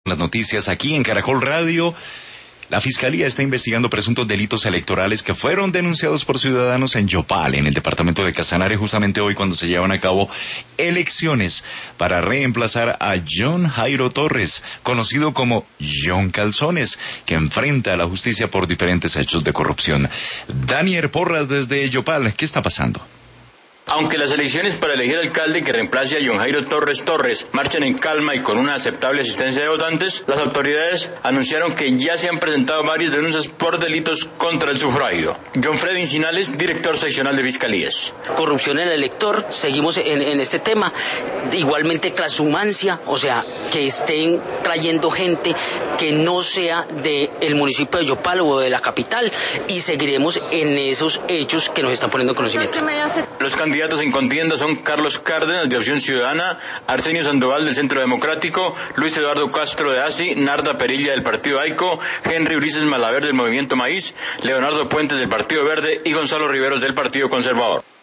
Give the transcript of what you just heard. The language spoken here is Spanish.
Las noticias aquí en Caracol Radio. La Fiscalía está investigando presuntos delitos electorales que fueron denunciados por ciudadanos en Yopal, en el departamento de Casanare, justamente hoy cuando se llevan a cabo elecciones para reemplazar a John Jairo Torres, conocido como John Calzones, que enfrenta a la justicia por diferentes hechos de corrupción. Daniel Porras desde Yopal, ¿qué está pasando? Aunque las elecciones para elegir alcalde que reemplace a John Jairo Torres marchan en calma y con una aceptable asistencia de votantes, las autoridades anunciaron que ya se han presentado varias denuncias por delitos contra el sufragio. John Freddy Cinales, director seccional de Fiscalías. Corrupción en el elector, seguimos en este tema. Igualmente transhumancia, o sea, que estén trayendo gente que no sea del municipio de Yopal o de la capital, y seguiremos en esos hechos que nos están poniendo en conocimiento. Los candidatos en contienda son Carlos Cárdenas de Opción Ciudadana, Arsenio Sandoval del Centro Democrático, Luis Eduardo Castro de ASI, Narda Perilla del Partido AICO, Henry Ulises Malaver del Movimiento Maíz, Leonardo Puentes del Partido Verde y Gonzalo Riveros del Partido Conservador.